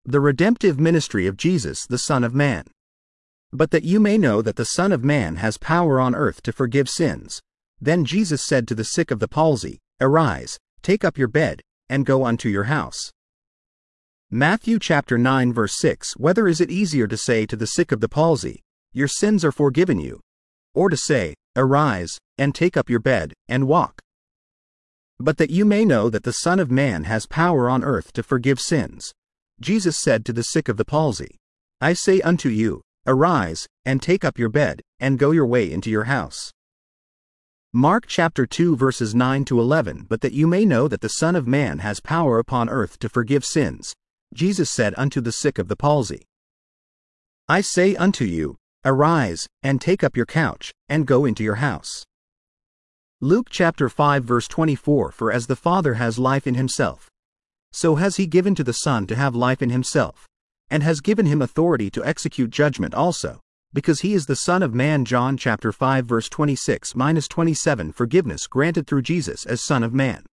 The redemptive ministry of Jesus the Son of Man. But that you may know that the Son of Man has power on earth to forgive sins. Then Jesus said to the sick of the palsy, Arise, take up your bed, and go unto your house. Matthew chapter 9 verse 6. Whether is it easier to say to the sick of the palsy, Your sins are forgiven you, or to say, Arise, and take up your bed, and walk? But that you may know that the Son of Man has power on earth to forgive sins. Jesus said to the sick of the palsy, I say unto you, Arise, and take up your bed, and go your way into your house. Mark chapter 2 verses 9 to 11. But that you may know that the Son of Man has power upon earth to forgive sins, Jesus said unto the sick of the palsy, I say unto you, Arise, and take up your couch, and go into your house. Luke chapter 5 verse 24. For as the Father has life in himself, so has he given to the Son to have life in himself, and has given him authority to execute judgment also, because he is the Son of Man. John chapter 5 verse 26-27. Forgiveness granted through Jesus as Son of Man.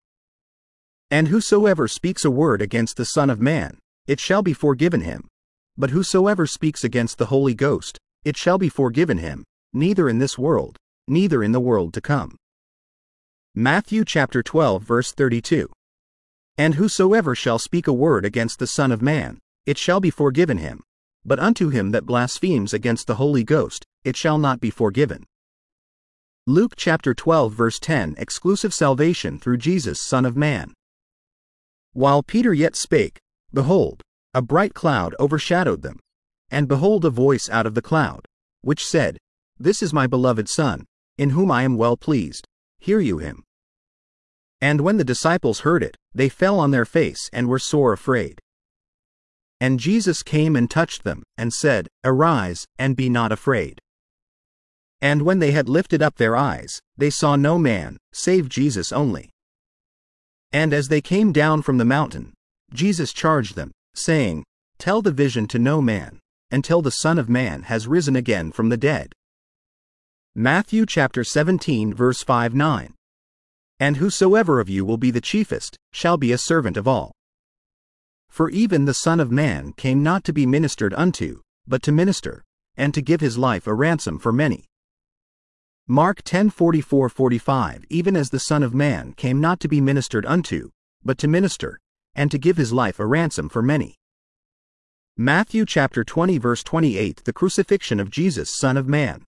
And whosoever speaks a word against the Son of Man, it shall be forgiven him. But whosoever speaks against the Holy Ghost, it shall be forgiven him, neither in this world, neither in the world to come. Matthew chapter 12 verse 32. And whosoever shall speak a word against the Son of Man, it shall be forgiven him. But unto him that blasphemes against the Holy Ghost, it shall not be forgiven. Luke chapter 12 verse 10. Exclusive salvation through Jesus Son of Man. While Peter yet spake, behold, a bright cloud overshadowed them. And behold, a voice out of the cloud, which said, This is my beloved Son, in whom I am well pleased, hear you him. And when the disciples heard it, they fell on their face and were sore afraid. And Jesus came and touched them, and said, Arise, and be not afraid. And when they had lifted up their eyes, they saw no man, save Jesus only. And as they came down from the mountain, Jesus charged them, saying, Tell the vision to no man, until the Son of Man has risen again from the dead. Matthew chapter 17 verse 5-9. And whosoever of you will be the chiefest, shall be a servant of all. For even the Son of Man came not to be ministered unto, but to minister, and to give his life a ransom for many. Mark 10:44-45. Even as the Son of Man came not to be ministered unto, but to minister, and to give his life a ransom for many. Matthew chapter 20 verse 28. The crucifixion of Jesus Son of Man.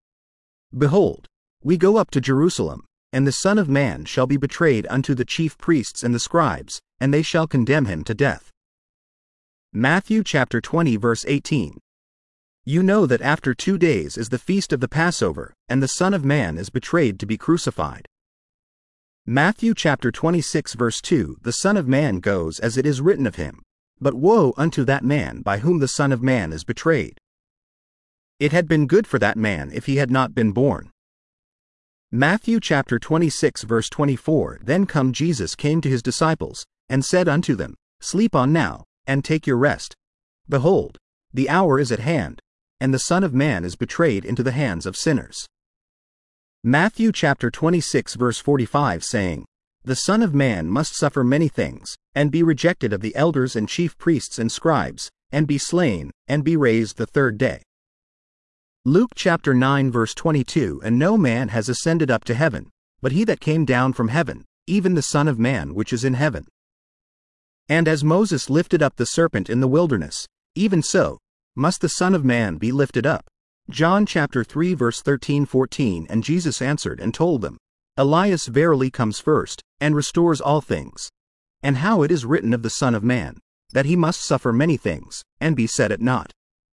Behold, we go up to Jerusalem, and the Son of Man shall be betrayed unto the chief priests and the scribes, and they shall condemn him to death. Matthew chapter 20 verse 18. You know that after 2 days is the feast of the Passover, and the Son of Man is betrayed to be crucified. Matthew chapter 26 verse 2. The Son of Man goes as it is written of him, but woe unto that man by whom the Son of Man is betrayed. It had been good for that man if he had not been born. Matthew chapter 26 verse 24. Then Jesus came to his disciples, and said unto them, Sleep on now, and take your rest. Behold, the hour is at hand, and the Son of Man is betrayed into the hands of sinners. Matthew chapter 26 verse 45, saying, The Son of Man must suffer many things, and be rejected of the elders and chief priests and scribes, and be slain, and be raised the third day. Luke chapter 9 verse 22. And no man has ascended up to heaven, but he that came down from heaven, even the Son of Man which is in heaven. And as Moses lifted up the serpent in the wilderness, even so must the Son of Man be lifted up. John chapter 3 verse 13-14. And Jesus answered and told them, Elias verily comes first, and restores all things. And how it is written of the Son of Man, that he must suffer many things, and be set at naught.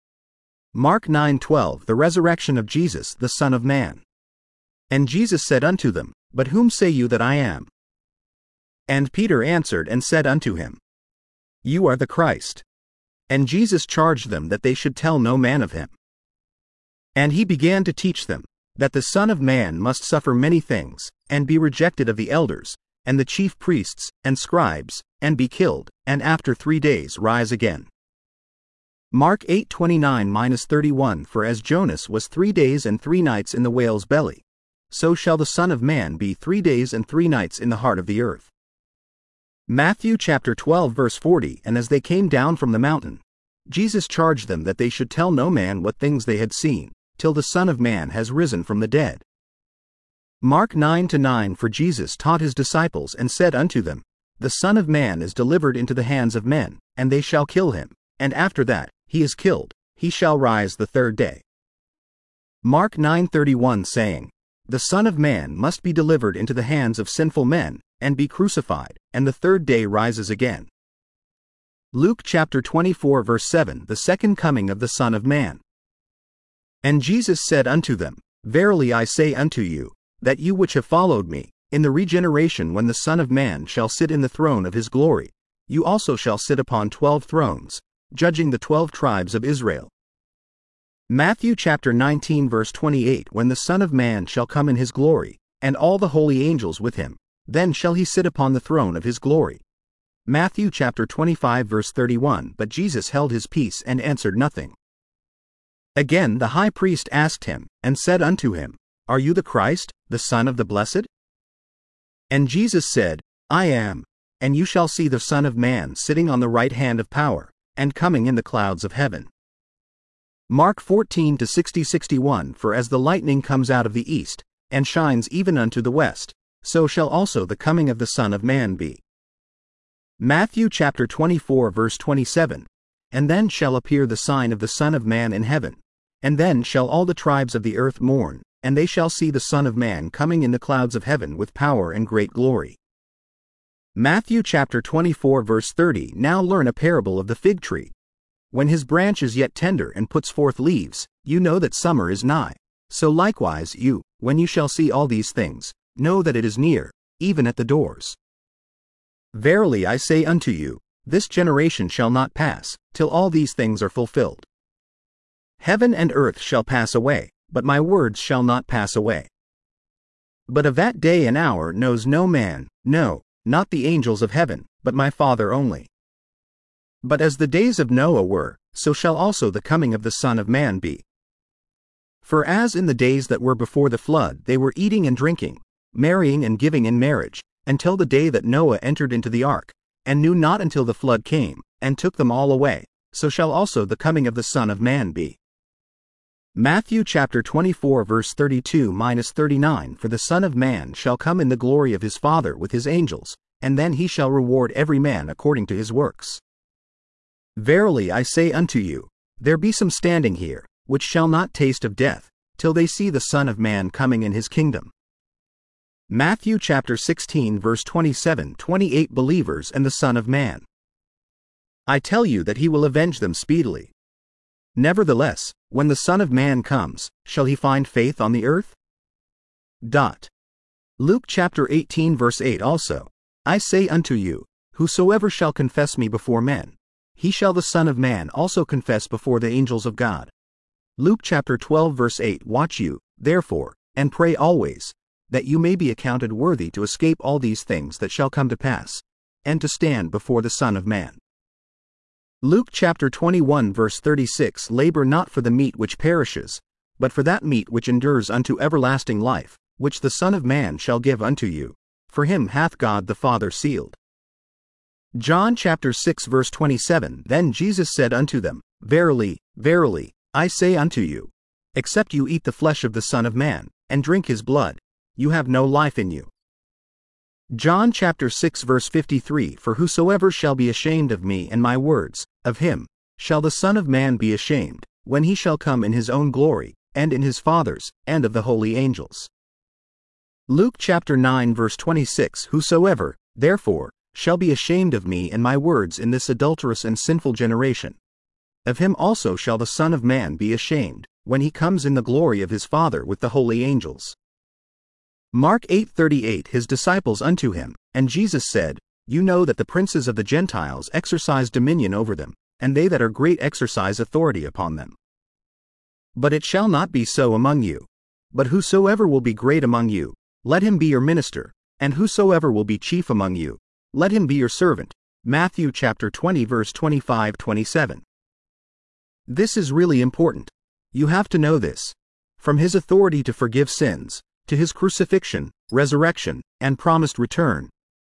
Mark 9:12. The resurrection of Jesus the Son of Man. And Jesus said unto them, But whom say you that I am? And Peter answered and said unto him, You are the Christ. And Jesus charged them that they should tell no man of him. And he began to teach them, that the Son of Man must suffer many things, and be rejected of the elders, and the chief priests, and scribes, and be killed, and after 3 days rise again. Mark 8:29-31. For as Jonas was 3 days and 3 nights in the whale's belly, so shall the Son of Man be 3 days and 3 nights in the heart of the earth. Matthew chapter 12 verse 40. And as they came down from the mountain, Jesus charged them that they should tell no man what things they had seen, till the Son of Man has risen from the dead. Mark 9:9. For Jesus taught his disciples and said unto them, The Son of Man is delivered into the hands of men, and they shall kill him, and after that he is killed, he shall rise the third day. Mark 9:31 saying, The Son of Man must be delivered into the hands of sinful men, and be crucified, and the third day rises again. Luke chapter 24 verse 7. The second coming of the Son of Man. And Jesus said unto them, Verily I say unto you, that you which have followed me, in the regeneration when the Son of Man shall sit in the throne of his glory, you also shall sit upon 12 thrones, judging the 12 tribes of Israel. Matthew chapter 19 verse 28. When the Son of Man shall come in his glory, and all the holy angels with him, then shall he sit upon the throne of his glory. Matthew chapter 25 verse 31. But Jesus held his peace and answered nothing. Again the high priest asked him, and said unto him, Are you the Christ, the Son of the Blessed? And Jesus said, I am. And you shall see the Son of Man sitting on the right hand of power, and coming in the clouds of heaven. Mark 14:60-61. For as the lightning comes out of the east, and shines even unto the west, so shall also the coming of the Son of Man be. Matthew chapter 24 verse 27. And then shall appear the sign of the Son of Man in heaven, and then shall all the tribes of the earth mourn, and they shall see the Son of Man coming in the clouds of heaven with power and great glory. Matthew chapter 24 verse 30. Now learn a parable of the fig tree. When his branch is yet tender and puts forth leaves, you know that summer is nigh. So likewise you, when you shall see all these things, know that it is near, even at the doors. Verily I say unto you, this generation shall not pass, till all these things are fulfilled. Heaven and earth shall pass away, but my words shall not pass away. But of that day and hour knows no man, no, not the angels of heaven, but my Father only. But as the days of Noah were, so shall also the coming of the Son of Man be. For as in the days that were before the flood they were eating and drinking, marrying and giving in marriage, until the day that Noah entered into the ark, and knew not until the flood came, and took them all away, so shall also the coming of the Son of Man be. Matthew chapter 24 verse 32-39. For the Son of Man shall come in the glory of his Father with his angels, and then he shall reward every man according to his works. Verily I say unto you, there be some standing here, which shall not taste of death, till they see the Son of Man coming in his kingdom. Matthew chapter 16 verse 27-28. Believers and the Son of Man. I tell you that he will avenge them speedily. Nevertheless, when the Son of Man comes, shall he find faith on the earth? Luke chapter 18 verse 8 also. I say unto you, whosoever shall confess me before men, he shall the Son of Man also confess before the angels of God. Luke chapter 12 verse 8. Watch you, therefore, and pray always, that you may be accounted worthy to escape all these things that shall come to pass, and to stand before the Son of Man. Luke chapter 21 verse 36. Labor not for the meat which perishes, but for that meat which endures unto everlasting life, which the Son of Man shall give unto you, for him hath God the Father sealed. John chapter 6 verse 27. Then Jesus said unto them, Verily, verily, I say unto you, except you eat the flesh of the Son of Man, and drink his blood, you have no life in you. John chapter 6 verse 53. For whosoever shall be ashamed of me and my words, of him shall the Son of Man be ashamed, when he shall come in his own glory, and in his Father's, and of the holy angels. Luke chapter 9 verse 26. Whosoever, therefore, shall be ashamed of me and my words in this adulterous and sinful generation, of him also shall the Son of Man be ashamed, when he comes in the glory of his Father with the holy angels. Mark 8:38. His disciples unto him, and Jesus said, You know that the princes of the Gentiles exercise dominion over them, and they that are great exercise authority upon them. But it shall not be so among you. But whosoever will be great among you, let him be your minister, and whosoever will be chief among you, let him be your servant. Matthew chapter 20 verse 25-27. This is really important. You have to know this. From his authority to forgive sins, to his crucifixion, resurrection, and promised return,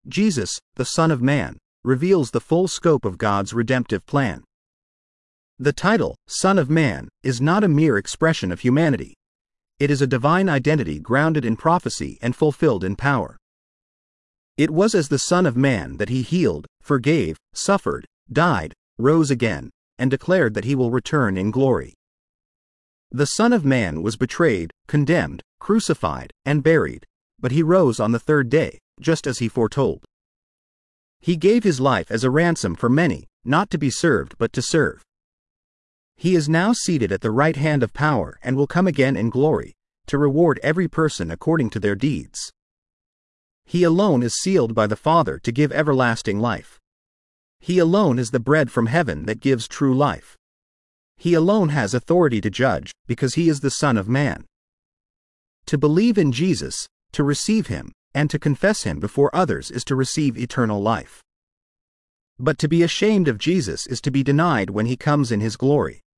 Jesus, the Son of Man, reveals the full scope of God's redemptive plan. The title, Son of Man, is not a mere expression of humanity. It is a divine identity grounded in prophecy and fulfilled in power. It was as the Son of Man that he healed, forgave, suffered, died, rose again, and declared that he will return in glory. The Son of Man was betrayed, condemned, crucified, and buried, but he rose on the third day, just as he foretold. He gave his life as a ransom for many, not to be served but to serve. He is now seated at the right hand of power and will come again in glory, to reward every person according to their deeds. He alone is sealed by the Father to give everlasting life. He alone is the bread from heaven that gives true life. He alone has authority to judge, because he is the Son of Man. To believe in Jesus, to receive him, and to confess him before others is to receive eternal life. But to be ashamed of Jesus is to be denied when he comes in his glory.